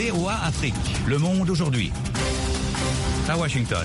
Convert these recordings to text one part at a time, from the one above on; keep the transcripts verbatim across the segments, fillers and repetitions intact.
V O A Afrique. Le monde aujourd'hui. À Washington.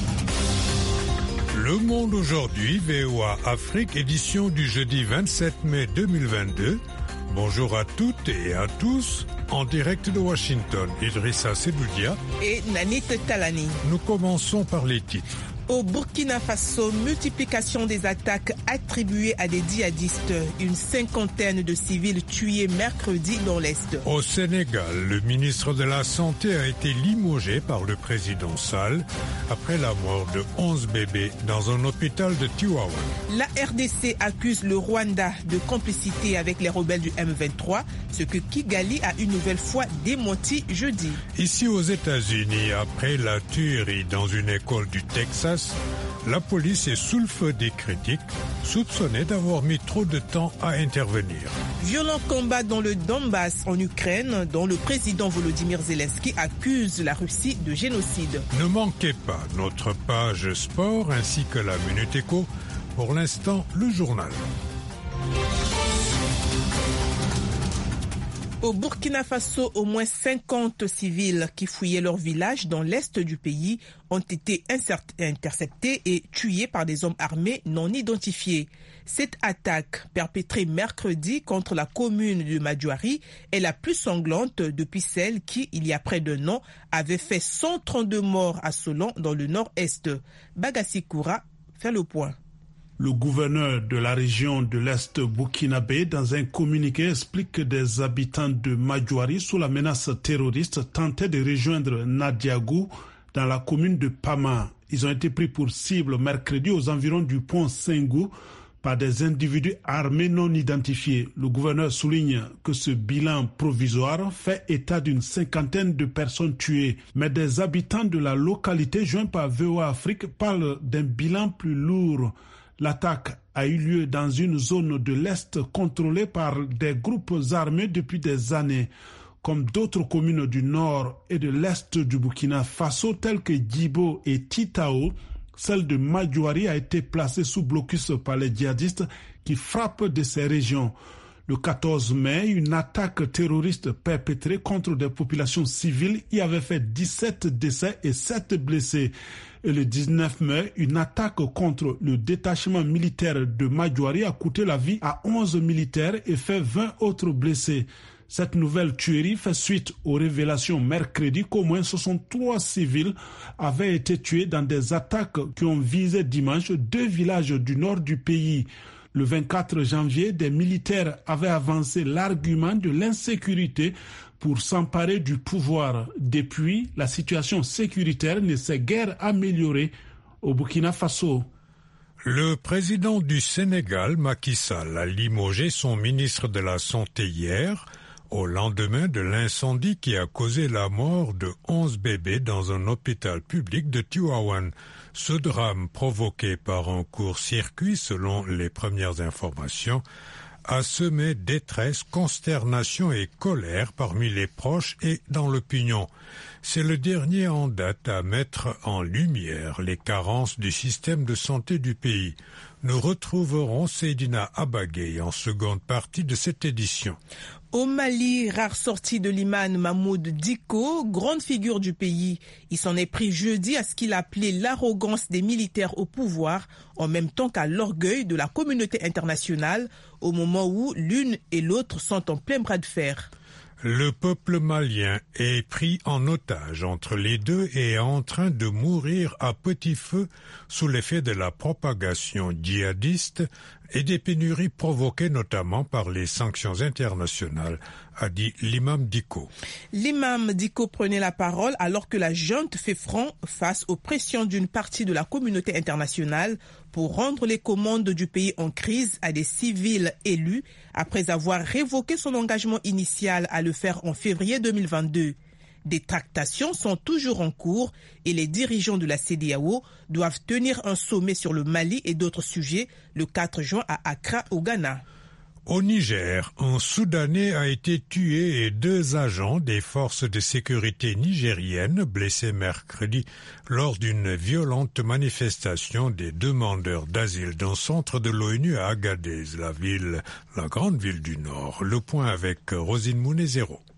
Le monde aujourd'hui, V O A Afrique, édition du jeudi vingt-sept mai deux mille vingt-deux. Bonjour à toutes et à tous. En direct de Washington, Idrissa Seboudia et Nanit Talani. Nous commençons par les titres. Au Burkina Faso, multiplication des attaques attribuées à des djihadistes. Une cinquantaine de civils tués mercredi dans l'Est. Au Sénégal, le ministre de la Santé a été limogé par le président Sall après la mort de onze bébés dans un hôpital de Tivaouane. La R D C accuse le Rwanda de complicité avec les rebelles du M vingt-trois, ce que Kigali a une nouvelle fois démenti jeudi. Ici aux États-Unis, après la tuerie dans une école du Texas, la police est sous le feu des critiques, soupçonnée d'avoir mis trop de temps à intervenir. Violent combat dans le Donbass en Ukraine, dont le président Volodymyr Zelensky accuse la Russie de génocide. Ne manquez pas notre page sport ainsi que la Minute Éco. Pour l'instant, le journal. Au Burkina Faso, au moins cinquante civils qui fouillaient leur village dans l'est du pays ont été interceptés et tués par des hommes armés non identifiés. Cette attaque, perpétrée mercredi contre la commune de Madjouari, est la plus sanglante depuis celle qui, il y a près d'un an, avait fait cent trente-deux morts à Solon dans le nord-est. Bagassi Koura fait le point. Le gouverneur de la région de l'Est burkinabé, dans un communiqué, explique que des habitants de Madjouari, sous la menace terroriste, tentaient de rejoindre Nadiagou dans la commune de Pama. Ils ont été pris pour cible mercredi aux environs du pont Sengou par des individus armés non identifiés. Le gouverneur souligne que ce bilan provisoire fait état d'une cinquantaine de personnes tuées. Mais des habitants de la localité joints par V O A Afrique parlent d'un bilan plus lourd. L'attaque a eu lieu dans une zone de l'Est contrôlée par des groupes armés depuis des années, comme d'autres communes du nord et de l'Est du Burkina Faso, telles que Djibo et Titao. Celle de Madjouari a été placée sous blocus par les djihadistes qui frappent de ces régions. Le quatorze mai, une attaque terroriste perpétrée contre des populations civiles y avait fait dix-sept décès et sept blessés. Et le dix-neuf mai, une attaque contre le détachement militaire de Madjouari a coûté la vie à onze militaires et fait vingt autres blessés. Cette nouvelle tuerie fait suite aux révélations mercredi qu'au moins soixante-trois civils avaient été tués dans des attaques qui ont visé dimanche deux villages du nord du pays. Le vingt-quatre janvier, des militaires avaient avancé l'argument de l'insécurité pour s'emparer du pouvoir. Depuis, la situation sécuritaire ne s'est guère améliorée au Burkina Faso. Le président du Sénégal, Macky Sall, a limogé son ministre de la Santé hier, au lendemain de l'incendie qui a causé la mort de onze bébés dans un hôpital public de Tivaouane. Ce drame, provoqué par un court-circuit selon les premières informations, a semé détresse, consternation et colère parmi les proches et dans l'opinion. C'est le dernier en date à mettre en lumière les carences du système de santé du pays. Nous retrouverons Seydina Abagay en seconde partie de cette édition. Au Mali, rare sortie de l'imam Mahmoud Dicko, grande figure du pays. Il s'en est pris jeudi à ce qu'il appelait l'arrogance des militaires au pouvoir, en même temps qu'à l'orgueil de la communauté internationale, au moment où l'une et l'autre sont en plein bras de fer. Le peuple malien est pris en otage entre les deux et est en train de mourir à petit feu sous l'effet de la propagation djihadiste et des pénuries provoquées notamment par les sanctions internationales, a dit l'imam Dicko. L'imam Dicko prenait la parole alors que la junte fait front face aux pressions d'une partie de la communauté internationale pour rendre les commandes du pays en crise à des civils élus après avoir révoqué son engagement initial à le faire en février deux mille vingt-deux. Des tractations sont toujours en cours et les dirigeants de la C E D E A O doivent tenir un sommet sur le Mali et d'autres sujets le quatre juin à Accra, au Ghana. Au Niger, un Soudanais a été tué et deux agents des forces de sécurité nigériennes blessés mercredi lors d'une violente manifestation des demandeurs d'asile dans le centre de l'ONU à Agadez, la ville, la grande ville du Nord. Le point avec Rosine Mounezero.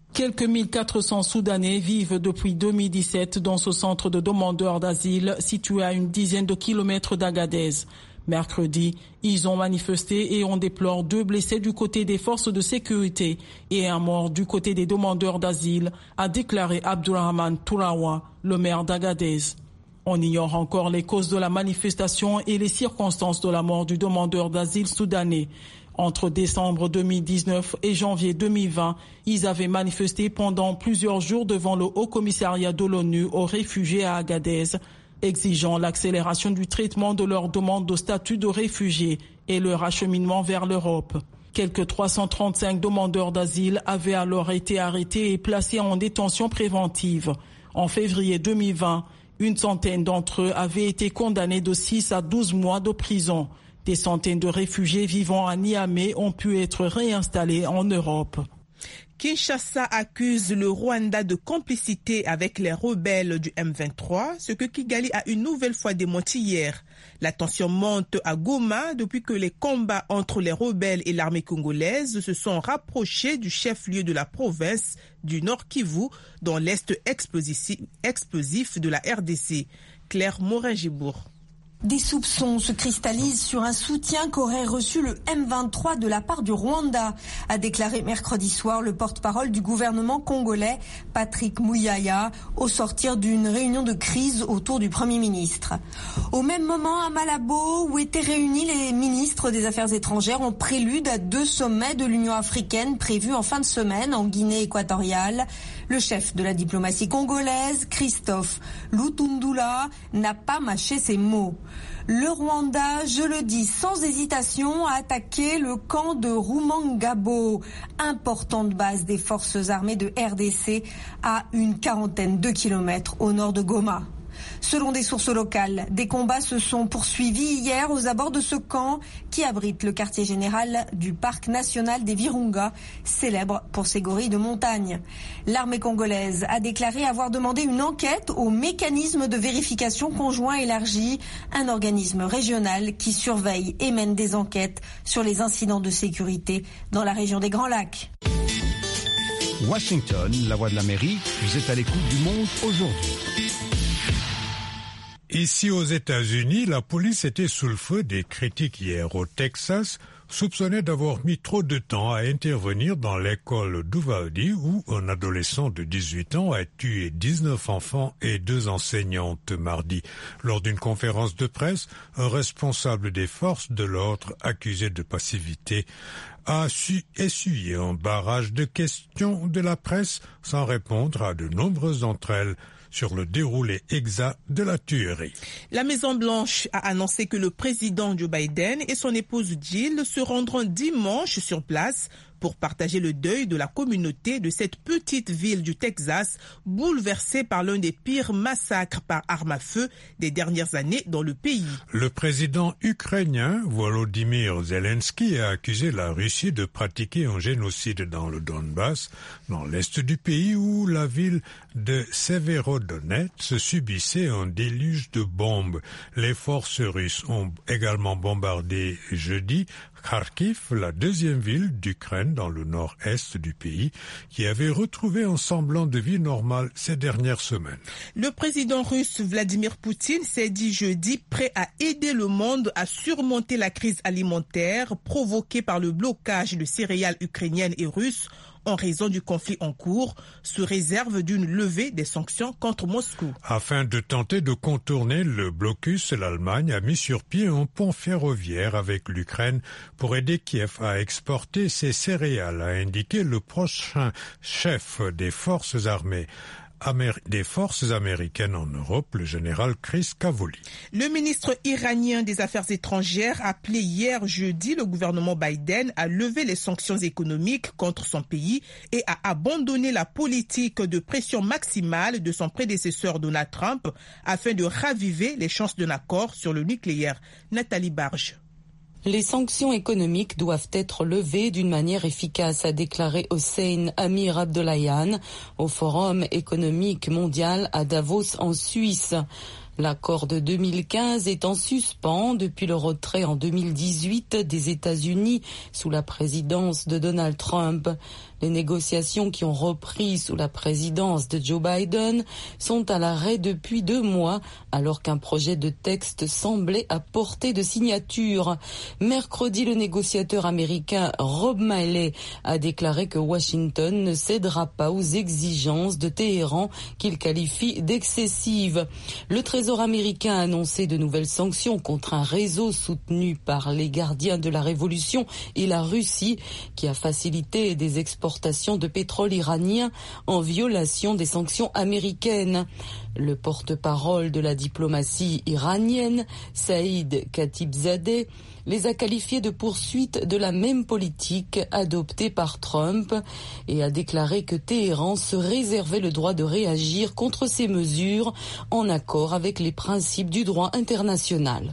Quelques mille quatre cents Soudanais vivent depuis deux mille dix-sept dans ce centre de demandeurs d'asile situé à une dizaine de kilomètres d'Agadez. Mercredi, ils ont manifesté et on déplore deux blessés du côté des forces de sécurité et un mort du côté des demandeurs d'asile, a déclaré Abdurrahman Tourawa, le maire d'Agadez. On ignore encore les causes de la manifestation et les circonstances de la mort du demandeur d'asile soudanais. Entre décembre deux mille dix-neuf et janvier deux mille vingt, ils avaient manifesté pendant plusieurs jours devant le Haut-Commissariat de l'ONU aux réfugiés à Agadez, exigeant l'accélération du traitement de leur demande de statut de réfugiés et leur acheminement vers l'Europe. Quelques trois cent trente-cinq demandeurs d'asile avaient alors été arrêtés et placés en détention préventive. En février deux mille vingt, une centaine d'entre eux avaient été condamnés de six à douze mois de prison. Des centaines de réfugiés vivant à Niamey ont pu être réinstallés en Europe. Kinshasa accuse le Rwanda de complicité avec les rebelles du M vingt-trois, ce que Kigali a une nouvelle fois démenti hier. La tension monte à Goma depuis que les combats entre les rebelles et l'armée congolaise se sont rapprochés du chef-lieu de la province du Nord Kivu, dans l'est explosif de la R D C. Claire Morin-Gibourg. Des soupçons se cristallisent sur un soutien qu'aurait reçu le M vingt-trois de la part du Rwanda, a déclaré mercredi soir le porte-parole du gouvernement congolais, Patrick Muyaya, au sortir d'une réunion de crise autour du Premier ministre. Au même moment, à Malabo, où étaient réunis les ministres des Affaires étrangères, en prélude à deux sommets de l'Union africaine prévus en fin de semaine en Guinée équatoriale, le chef de la diplomatie congolaise, Christophe Lutundula, n'a pas mâché ses mots. Le Rwanda, je le dis sans hésitation, a attaqué le camp de Rumangabo, importante base des forces armées de R D C, à une quarantaine de kilomètres au nord de Goma. Selon des sources locales, des combats se sont poursuivis hier aux abords de ce camp qui abrite le quartier général du parc national des Virunga, célèbre pour ses gorilles de montagne. L'armée congolaise a déclaré avoir demandé une enquête au mécanisme de vérification conjoint élargi, un organisme régional qui surveille et mène des enquêtes sur les incidents de sécurité dans la région des Grands Lacs. Washington, la voix de l'Amérique, vous êtes à l'écoute du monde aujourd'hui. Ici aux États-Unis, la police était sous le feu des critiques hier au Texas, soupçonnée d'avoir mis trop de temps à intervenir dans l'école d'Uvalde où un adolescent de dix-huit ans a tué dix-neuf enfants et deux enseignantes mardi. Lors d'une conférence de presse, un responsable des forces de l'ordre accusé de passivité a su essuyer un barrage de questions de la presse sans répondre à de nombreuses d'entre elles sur le déroulé exact de la tuerie. La Maison-Blanche a annoncé que le président Joe Biden et son épouse Jill se rendront dimanche sur place pour partager le deuil de la communauté de cette petite ville du Texas, bouleversée par l'un des pires massacres par arme à feu des dernières années dans le pays. Le président ukrainien Volodymyr Zelensky a accusé la Russie de pratiquer un génocide dans le Donbass, dans l'est du pays où la ville de Severodonetsk subissait un déluge de bombes. Les forces russes ont également bombardé jeudi Kharkiv, la deuxième ville d'Ukraine dans le nord-est du pays, qui avait retrouvé un semblant de vie normale ces dernières semaines. Le président russe Vladimir Poutine s'est dit jeudi prêt à aider le monde à surmonter la crise alimentaire provoquée par le blocage de céréales ukrainiennes et russes en raison du conflit en cours, sous réserve d'une levée des sanctions contre Moscou. Afin de tenter de contourner le blocus, l'Allemagne a mis sur pied un pont ferroviaire avec l'Ukraine pour aider Kiev à exporter ses céréales, a indiqué le prochain chef des forces armées. des forces américaines en Europe, le général Chris Cavoli. Le ministre iranien des Affaires étrangères a appelé hier jeudi le gouvernement Biden à lever les sanctions économiques contre son pays et à abandonner la politique de pression maximale de son prédécesseur Donald Trump afin de raviver les chances d'un accord sur le nucléaire. Nathalie Barge. Les sanctions économiques doivent être levées d'une manière efficace, a déclaré Hossein Amir Abdollahian au Forum économique mondial à Davos en Suisse. L'accord de deux mille quinze est en suspens depuis le retrait en deux mille dix-huit des États-Unis sous la présidence de Donald Trump. Les négociations qui ont repris sous la présidence de Joe Biden sont à l'arrêt depuis deux mois, alors qu'un projet de texte semblait à portée de signature. Mercredi, le négociateur américain Rob Malley a déclaré que Washington ne cédera pas aux exigences de Téhéran qu'il qualifie d'excessives. Le Trésor américain a annoncé de nouvelles sanctions contre un réseau soutenu par les gardiens de la révolution et la Russie qui a facilité des exportations de pétrole iranien en violation des sanctions américaines. Le porte-parole de la diplomatie iranienne, Saïd Khatibzadeh, les a qualifiés de poursuite de la même politique adoptée par Trump et a déclaré que Téhéran se réservait le droit de réagir contre ces mesures en accord avec les principes du droit international.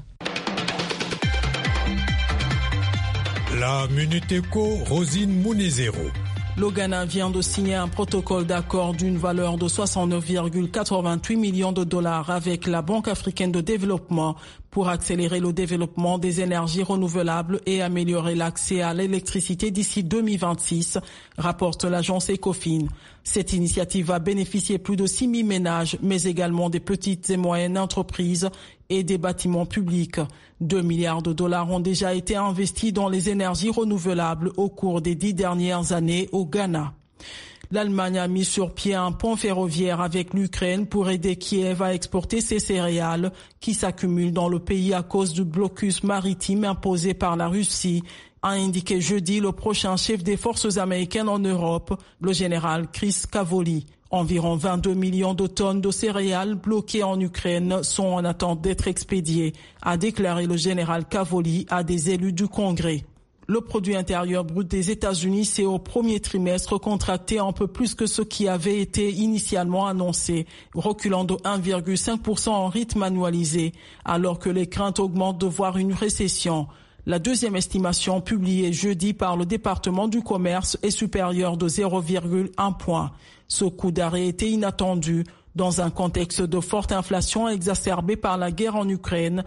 La Minute Éco, Rosine Munezero. Le Ghana vient de signer un protocole d'accord d'une valeur de soixante-neuf virgule quatre-vingt-huit millions de dollars avec la Banque africaine de développement pour accélérer le développement des énergies renouvelables et améliorer l'accès à l'électricité d'ici deux mille vingt-six, rapporte l'agence Ecofin. Cette initiative va bénéficier plus de six mille ménages, mais également des petites et moyennes entreprises et des bâtiments publics. Deux milliards de dollars ont déjà été investis dans les énergies renouvelables au cours des dix dernières années au Ghana. L'Allemagne a mis sur pied un pont ferroviaire avec l'Ukraine pour aider Kiev à exporter ses céréales qui s'accumulent dans le pays à cause du blocus maritime imposé par la Russie, a indiqué jeudi le prochain chef des forces américaines en Europe, le général Chris Cavoli. Environ vingt-deux millions de tonnes de céréales bloquées en Ukraine sont en attente d'être expédiées, a déclaré le général Cavoli à des élus du Congrès. Le produit intérieur brut des États-Unis s'est au premier trimestre contracté un peu plus que ce qui avait été initialement annoncé, reculant de un virgule cinq pour cent en rythme annualisé, alors que les craintes augmentent de voir une récession. La deuxième estimation publiée jeudi par le département du commerce est supérieure de zéro virgule un point. Ce coup d'arrêt était inattendu dans un contexte de forte inflation exacerbée par la guerre en Ukraine.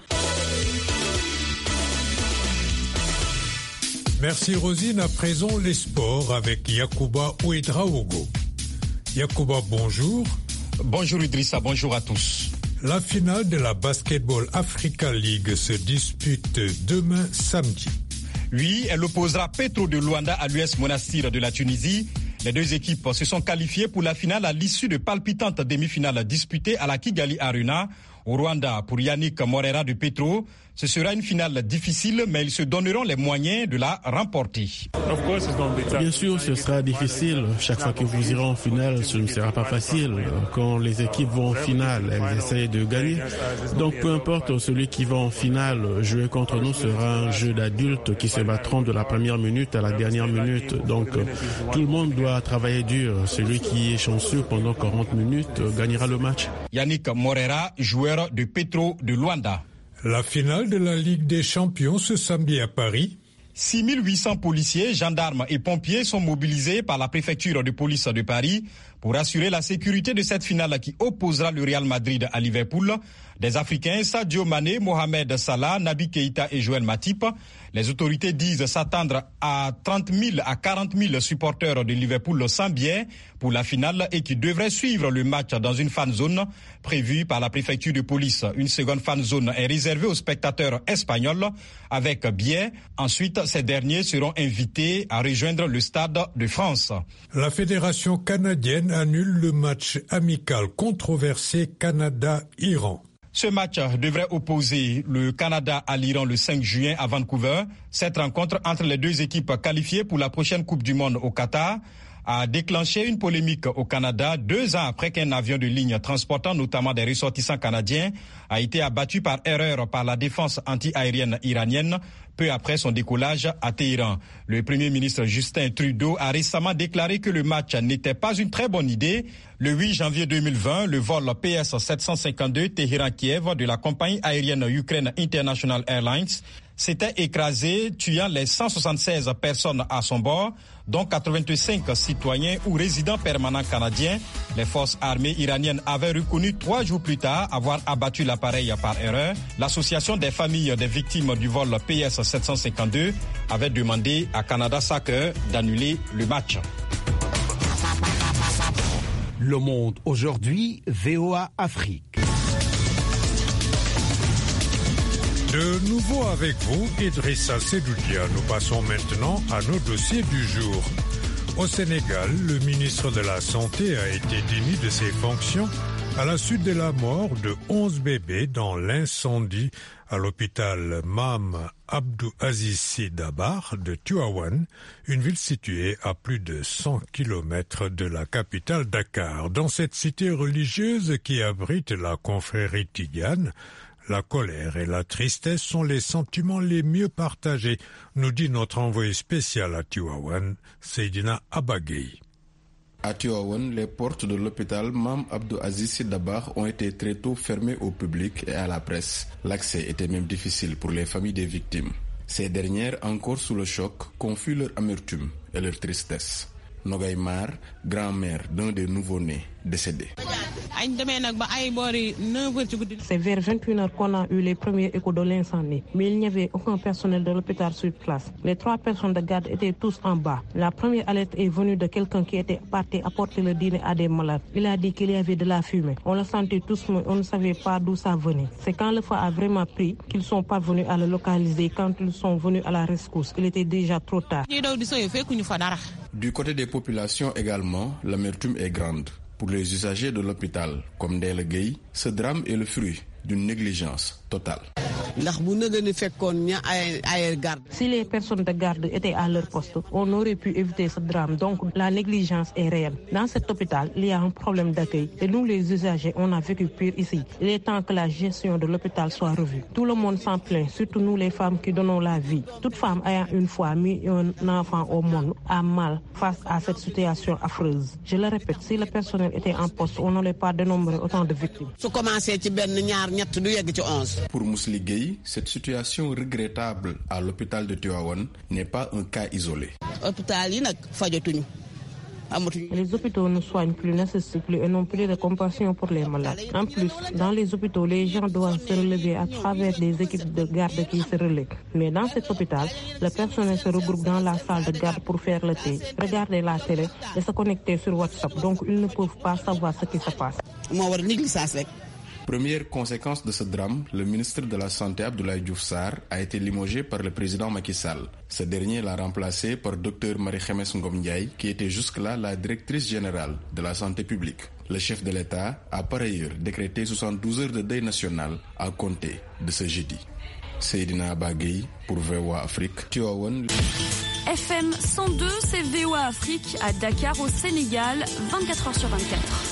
Merci Rosine. À présent, les sports avec Yacouba Ouedraogo. Yacouba, bonjour. Bonjour Idrissa, bonjour à tous. La finale de la Basketball Africa League se dispute demain samedi. Oui, elle opposera Petro de Luanda à l'U S Monastir de la Tunisie. Les deux équipes se sont qualifiées pour la finale à l'issue de palpitantes demi-finales disputées à la Kigali Arena. Au Rwanda, pour Yannick Morera de Petro, ce sera une finale difficile, mais ils se donneront les moyens de la remporter. Bien sûr, ce sera difficile. Chaque fois que vous irez en finale, ce ne sera pas facile. Quand les équipes vont en finale, elles essayent de gagner. Donc peu importe, celui qui va en finale, jouer contre nous sera un jeu d'adultes qui se battront de la première minute à la dernière minute. Donc tout le monde doit travailler dur. Celui qui est chanceux pendant quarante minutes gagnera le match. Yannick Morera, joueur de Petro de Luanda. La finale de la Ligue des Champions ce samedi à Paris. six mille huit cents policiers, gendarmes et pompiers sont mobilisés par la préfecture de police de Paris pour assurer la sécurité de cette finale qui opposera le Real Madrid à Liverpool. Des Africains, Sadio Mané, Mohamed Salah, Naby Keïta et Joël Matip. Les autorités disent s'attendre à trente mille à quarante mille supporters de Liverpool sans billets pour la finale et qui devraient suivre le match dans une fan zone prévue par la préfecture de police. Une seconde fan zone est réservée aux spectateurs espagnols avec billets. Ensuite, ces derniers seront invités à rejoindre le Stade de France. La fédération canadienne annule le match amical controversé Canada-Iran. Ce match devrait opposer le Canada à l'Iran le cinq juin à Vancouver. Cette rencontre entre les deux équipes qualifiées pour la prochaine Coupe du Monde au Qatar a déclenché une polémique au Canada deux ans après qu'un avion de ligne transportant notamment des ressortissants canadiens a été abattu par erreur par la défense anti-aérienne iranienne peu après son décollage à Téhéran. Le Premier ministre Justin Trudeau a récemment déclaré que le match n'était pas une très bonne idée. Le huit janvier deux mille vingt, le vol P S sept cent cinquante-deux Téhéran-Kiev de la compagnie aérienne Ukraine International Airlines s'était écrasé, tuant les cent soixante-seize personnes à son bord, dont quatre-vingt-cinq citoyens ou résidents permanents canadiens. Les forces armées iraniennes avaient reconnu trois jours plus tard avoir abattu l'appareil par erreur. L'association des familles des victimes du vol P S sept cent cinquante-deux avait demandé à Canada Soccer d'annuler le match. Le Monde aujourd'hui, V O A Afrique. De nouveau avec vous, Idrissa Sedoudia. Nous passons maintenant à nos dossiers du jour. Au Sénégal, le ministre de la Santé a été démis de ses fonctions à la suite de la mort de onze bébés dans l'incendie à l'hôpital Mame Abdou Aziz Sy Dabakh de Tivaouane, une ville située à plus de cent kilomètres de la capitale Dakar. Dans cette cité religieuse qui abrite la confrérie Tidiane, la colère et la tristesse sont les sentiments les mieux partagés, nous dit notre envoyé spécial à Tivaouane, Seydina Abagay. À Tivaouane, les portes de l'hôpital Mame Abdou Aziz Sy Dabakh ont été très tôt fermées au public et à la presse. L'accès était même difficile pour les familles des victimes. Ces dernières, encore sous le choc, confient leur amertume et leur tristesse. Nogay Mar, grand-mère d'un des nouveau-nés décédés. C'est vers vingt et une heures qu'on a eu les premiers échos de l'incendie, mais il n'y avait aucun personnel de l'hôpital sur place. Les trois personnes de garde étaient tous en bas. La première alerte est venue de quelqu'un qui était parti apporter le dîner à des malades. Il a dit qu'il y avait de la fumée. On le sentait tous, mais on ne savait pas d'où ça venait. C'est quand le feu a vraiment pris qu'ils sont parvenus à le localiser. Quand ils sont venus à la rescousse, il était déjà trop tard. Du côté des populations également, l'amertume est grande. Pour les usagers de l'hôpital, comme Ndella Gueye, ce drame est le fruit d'une négligence totale. Si les personnes de garde étaient à leur poste, on aurait pu éviter ce drame. Donc la négligence est réelle. Dans cet hôpital, il y a un problème d'accueil. Et nous, les usagers, on a vécu pire ici. Il est temps que la gestion de l'hôpital soit revue. Tout le monde s'en plaint, surtout nous les femmes qui donnons la vie. Toute femme ayant une fois mis un enfant au monde a mal face à cette situation affreuse. Je le répète, si le personnel était en poste, on n'aurait pas dénombré autant de victimes. Pour Mousli Gueye, cette situation regrettable à l'hôpital de Tivaouane n'est pas un cas isolé. Les hôpitaux ne soignent plus, n'assistent plus et n'ont plus de compassion pour les malades. En plus, dans les hôpitaux, les gens doivent se relever à travers des équipes de garde qui se relèvent. Mais dans cet hôpital, le personnel se regroupe dans la salle de garde pour faire le thé, regarder la télé et se connecter sur WhatsApp. Donc, ils ne peuvent pas savoir ce qui se passe. Première conséquence de ce drame, le ministre de la Santé Abdoulaye Diouf Sarr a été limogé par le président Macky Sall. Ce dernier l'a remplacé par Dr Marie-Khemesse Ngom Ndiaye, qui était jusque-là la directrice générale de la santé publique. Le chef de l'État a par ailleurs décrété soixante-douze heures de deuil national à compter de ce jeudi. Seydina Abagay pour V O A Afrique, Tivaouane. F M cent deux, c'est V O A Afrique à Dakar au Sénégal, vingt-quatre heures sur vingt-quatre.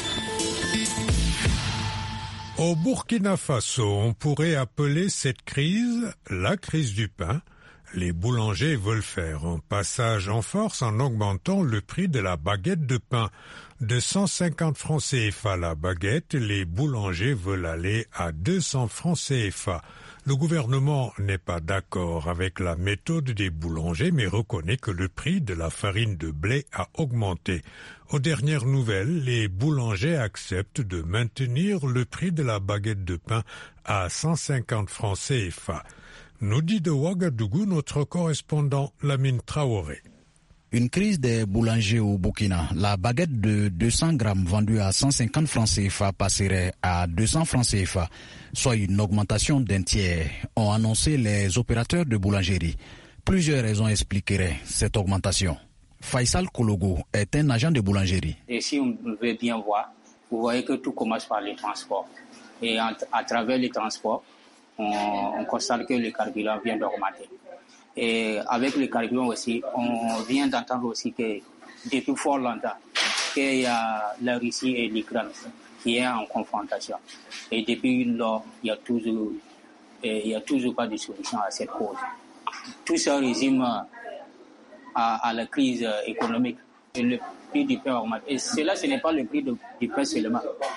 Au Burkina Faso, on pourrait appeler cette crise la crise du pain. Les boulangers veulent faire un passage en force en augmentant le prix de la baguette de pain. De cent cinquante francs C F A la baguette, les boulangers veulent aller à deux cents francs C F A. Le gouvernement n'est pas d'accord avec la méthode des boulangers, mais reconnaît que le prix de la farine de blé a augmenté. Aux dernières nouvelles, les boulangers acceptent de maintenir le prix de la baguette de pain à cent cinquante francs C F A. Nous dit de Ouagadougou notre correspondant Lamine Traoré. Une crise des boulangers au Burkina. La baguette de deux cents grammes vendue à cent cinquante francs C F A passerait à deux cents francs C F A, soit une augmentation d'un tiers, ont annoncé les opérateurs de boulangerie. Plusieurs raisons expliqueraient cette augmentation. Faisal Kologo est un agent de boulangerie. Et si on veut bien voir, vous voyez que tout commence par les transports. Et en, à travers les transports, on, on constate que le carburant vient d'augmenter. Et avec le carburant aussi, on vient d'entendre aussi que depuis fort longtemps, qu'il y a la Russie et l'Ukraine qui est en confrontation. Et depuis lors, il n'y a toujours, il y a toujours pas de solution à cette cause. Tout ça résume à, à la crise économique. Et le prix du pain augmente. Et cela, ce n'est pas le prix de, du pain seulement.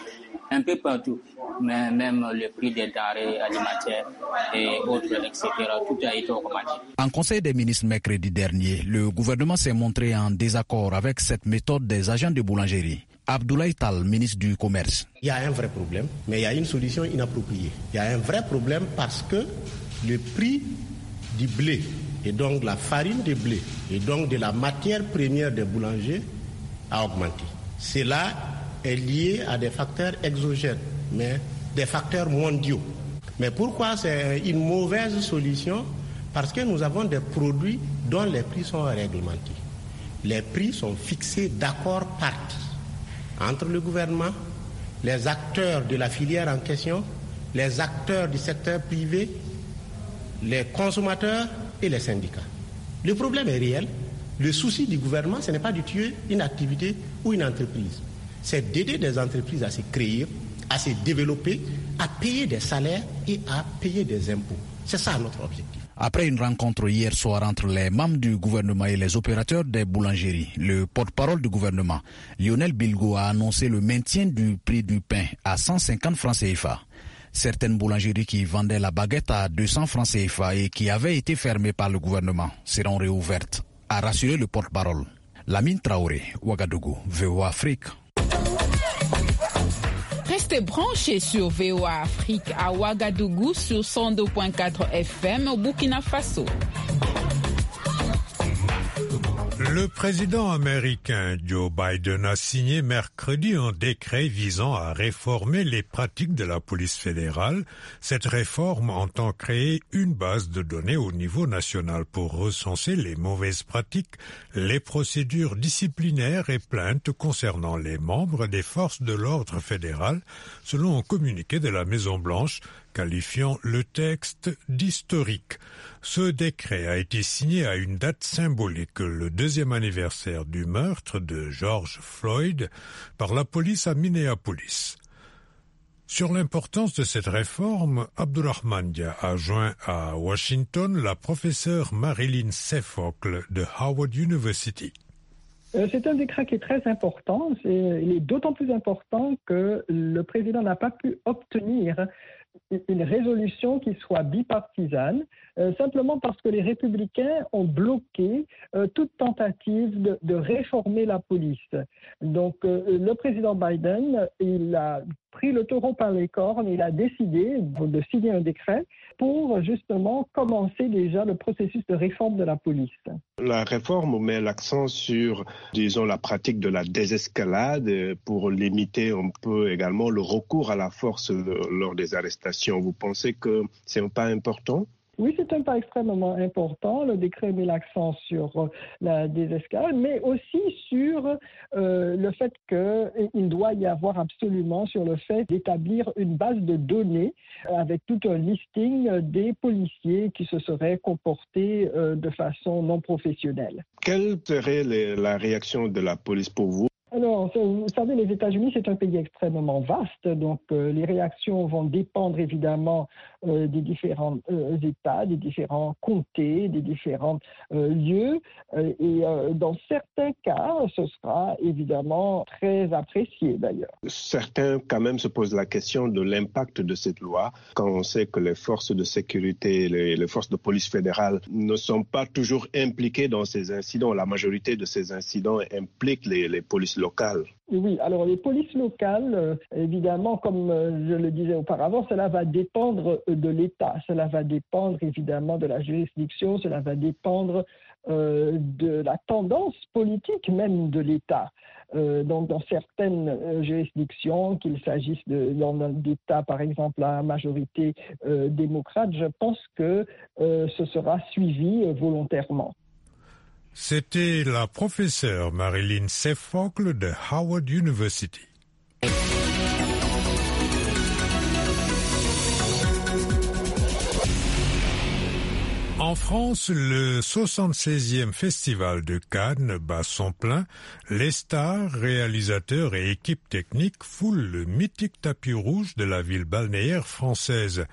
un peu partout, mais même le prix des denrées alimentaires et autres, et cetera. Tout a été augmenté. En Conseil des ministres mercredi dernier, le gouvernement s'est montré en désaccord avec cette méthode des agents de boulangerie. Abdoulaye Tal, ministre du Commerce. Il y a un vrai problème, mais il y a une solution inappropriée. Il y a un vrai problème parce que le prix du blé et donc la farine de blé et donc de la matière première des boulangers a augmenté. Cela est lié à des facteurs exogènes, mais des facteurs mondiaux. Mais pourquoi c'est une mauvaise solution? Parce que nous avons des produits dont les prix sont réglementés. Les prix sont fixés d'accord partis entre le gouvernement, les acteurs de la filière en question, les acteurs du secteur privé, les consommateurs et les syndicats. Le problème est réel. Le souci du gouvernement, ce n'est pas de tuer une activité ou une entreprise. C'est d'aider des entreprises à se créer, à se développer, à payer des salaires et à payer des impôts. C'est ça notre objectif. Après une rencontre hier soir entre les membres du gouvernement et les opérateurs des boulangeries, le porte-parole du gouvernement, Lionel Bilgo, a annoncé le maintien du prix du pain à cent cinquante francs C F A. Certaines boulangeries qui vendaient la baguette à deux cents francs C F A et qui avaient été fermées par le gouvernement seront réouvertes, a rassuré le porte-parole. Lamine Traoré, Ouagadougou, V O A Afrique. Restez branchés sur V O A Afrique à Ouagadougou sur cent deux virgule quatre F M au Burkina Faso. Le président américain Joe Biden a signé mercredi un décret visant à réformer les pratiques de la police fédérale. Cette réforme entend créer une base de données au niveau national pour recenser les mauvaises pratiques, les procédures disciplinaires et plaintes concernant les membres des forces de l'ordre fédéral, selon un communiqué de la Maison-Blanche qualifiant le texte d'historique. Ce décret a été signé à une date symbolique, le deuxième anniversaire du meurtre de George Floyd par la police à Minneapolis. Sur l'importance de cette réforme, Abdourahmane Dia a joint à Washington la professeure Marilyn Sefocle de Howard University. C'est un décret qui est très important. C'est, il est d'autant plus important que le président n'a pas pu obtenir une résolution qui soit bipartisane, euh, simplement parce que les républicains ont bloqué euh, toute tentative de, de réformer la police. Donc euh, le président Biden, il a pris le taureau par les cornes, il a décidé de signer un décret pour justement commencer déjà le processus de réforme de la police. La réforme met l'accent sur, disons, la pratique de la désescalade pour limiter un peu également le recours à la force lors des arrestations. Vous pensez que c'est un pas important ? Oui, c'est un pas extrêmement important. Le décret met l'accent sur la désescalade, mais aussi sur euh, le fait qu'il doit y avoir absolument sur le fait d'établir une base de données avec tout un listing des policiers qui se seraient comportés euh, de façon non professionnelle. Quelle serait les, la réaction de la police pour vous ? Alors, vous savez, les États-Unis, c'est un pays extrêmement vaste, donc euh, les réactions vont dépendre évidemment euh, des différents euh, États, des différents comtés, des différents euh, lieux. Euh, et euh, dans certains cas, ce sera évidemment très apprécié d'ailleurs. Certains quand même se posent la question de l'impact de cette loi, quand on sait que les forces de sécurité, les, les forces de police fédérale ne sont pas toujours impliquées dans ces incidents. La majorité de ces incidents impliquent les, les polices locales. Oui, alors les polices locales, euh, évidemment, comme euh, je le disais auparavant, cela va dépendre de l'État, cela va dépendre évidemment de la juridiction, cela va dépendre euh, de la tendance politique même de l'État. Euh, donc dans certaines euh, juridictions, qu'il s'agisse de, d'États par exemple à majorité euh, démocrate, je pense que euh, ce sera suivi euh, volontairement. C'était la professeure Marilyn Sefocle de Howard University. En France, le soixante-seizième Festival de Cannes bat son plein. Les stars, réalisateurs et équipes techniques foulent le mythique tapis rouge de la ville balnéaire française.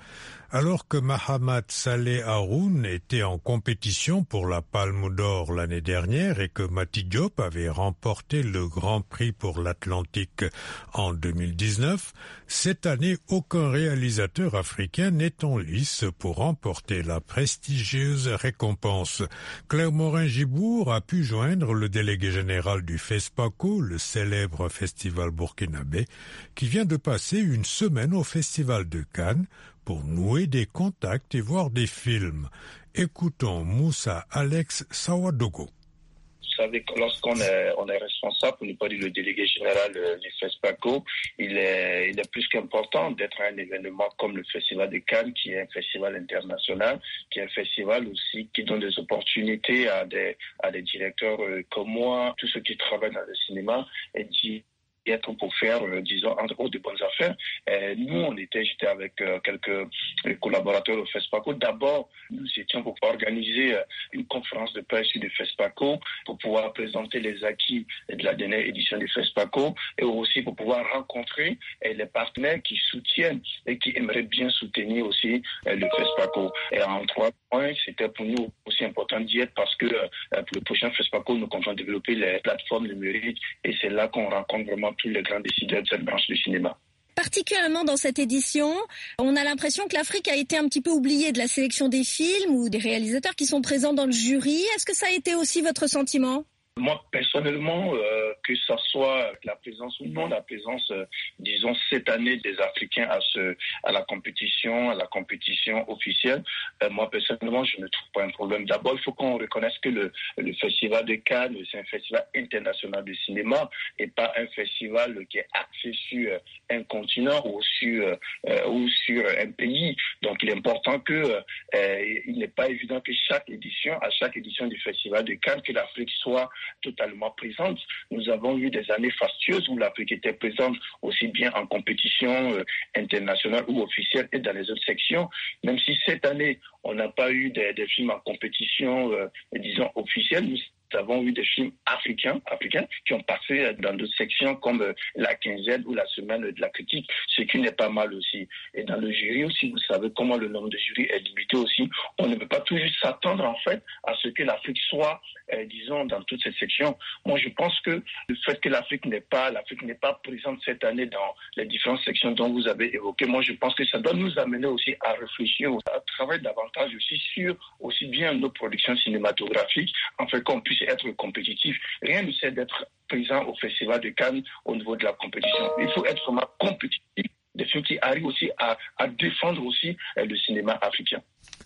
Alors que Mahamat Saleh Haroun était en compétition pour la Palme d'Or l'année dernière et que Mati Diop avait remporté le Grand Prix pour l'Atlantique en deux mille dix-neuf, cette année, aucun réalisateur africain n'est en lice pour remporter la prestigieuse récompense. Claire Morin-Gibour a pu joindre le délégué général du FESPACO, le célèbre festival burkinabé, qui vient de passer une semaine au Festival de Cannes pour nouer des contacts et voir des films. Écoutons Moussa Alex Sawadogo. Vous savez que lorsqu'on est, on est responsable, pour ne pas dire le délégué général du FESPACO, il est, il est plus qu'important d'être à un événement comme le Festival de Cannes, qui est un festival international, qui est un festival aussi qui donne des opportunités à des, à des directeurs comme moi, tous ceux qui travaillent dans le cinéma, et qui être pour faire, euh, disons, entre autres, de bonnes affaires. Et nous, on était, j'étais avec euh, quelques collaborateurs au FESPACO. D'abord, nous étions pour organiser euh, une conférence de presse du FESPACO pour pouvoir présenter les acquis de la dernière édition du FESPACO et aussi pour pouvoir rencontrer euh, les partenaires qui soutiennent et qui aimeraient bien soutenir aussi euh, le FESPACO. Et en trois points, c'était pour nous aussi important d'y être parce que euh, pour le prochain FESPACO, nous comptons développer les plateformes numériques et c'est là qu'on rencontre vraiment tous les grands décideurs de cette branche du cinéma. Particulièrement dans cette édition, on a l'impression que l'Afrique a été un petit peu oubliée de la sélection des films ou des réalisateurs qui sont présents dans le jury. Est-ce que ça a été aussi votre sentiment ? Moi, personnellement, euh, que ça soit la présence ou non, la présence, euh, disons, cette année des Africains à ce, à la compétition, à la compétition officielle, euh, moi, personnellement, je ne trouve pas un problème. D'abord, il faut qu'on reconnaisse que le, le Festival de Cannes, c'est un festival international de cinéma et pas un festival qui est axé sur un continent ou sur, euh, ou sur un pays. Donc, il est important que, euh, il n'est pas évident que chaque édition, à chaque édition du Festival de Cannes, que l'Afrique soit totalement présente. Nous avons eu des années fastueuses où l'Afrique était présente aussi bien en compétition euh, internationale ou officielle et dans les autres sections. Même si cette année, on n'a pas eu des, des films en compétition, euh, disons, officielle, nous avons eu des films africains, africains qui ont passé dans d'autres sections comme euh, la quinzaine ou la semaine de la critique, ce qui n'est pas mal aussi. Et dans le jury aussi, vous savez comment le nombre de jurys est limité aussi. On ne peut pas toujours s'attendre en fait à ce que l'Afrique soit, euh, disons, dans toutes ces sections. Moi, je pense que le fait que l'Afrique n'est pas, l'Afrique n'est pas présente cette année dans les différentes sections dont vous avez évoqué, moi, je pense que ça doit nous amener aussi à réfléchir, à travailler davantage aussi sur aussi bien nos productions cinématographiques, en fait qu'on puisse être compétitif. Rien ne sert d'être présent au Festival de Cannes au niveau de la compétition. Il faut être vraiment compétitif. Des films qui arrivent aussi à, à défendre aussi euh, le cinéma africain.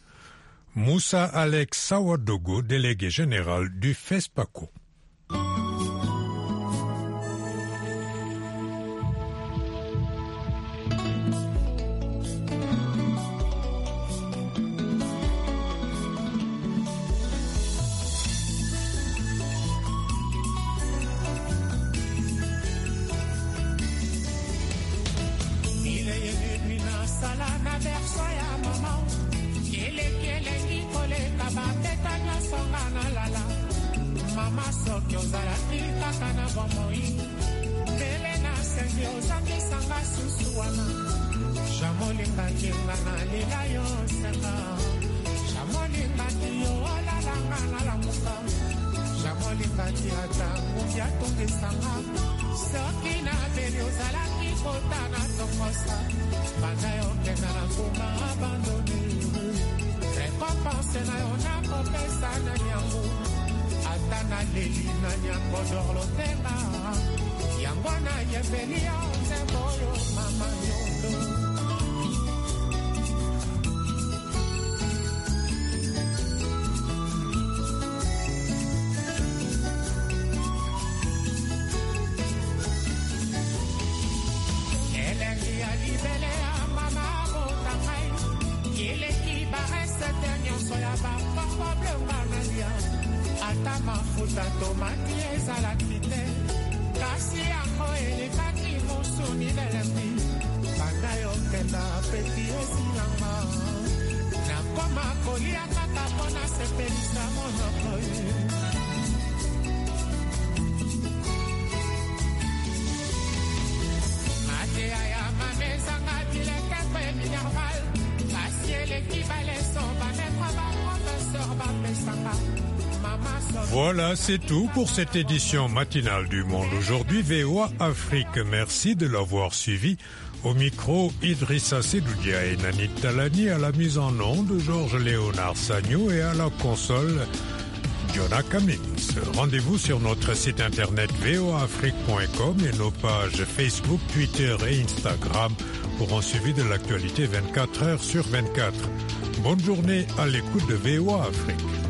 Moussa Alex Sawadogo, délégué général du FESPACO. Matea ya mamezanga bileke pe minerval. Asie Voilà, c'est tout pour cette édition matinale du Monde Aujourd'hui V O A Afrique. Merci de l'avoir suivi. Au micro, Idrissa Sedoudia et Nanit Talani, à la mise en onde, Georges Léonard Sagno et à la console, Jonah Cummings. Rendez-vous sur notre site internet v o a afrique point com et nos pages Facebook, Twitter et Instagram pour un suivi de l'actualité vingt-quatre heures sur vingt-quatre. Bonne journée à l'écoute de V O A Afrique.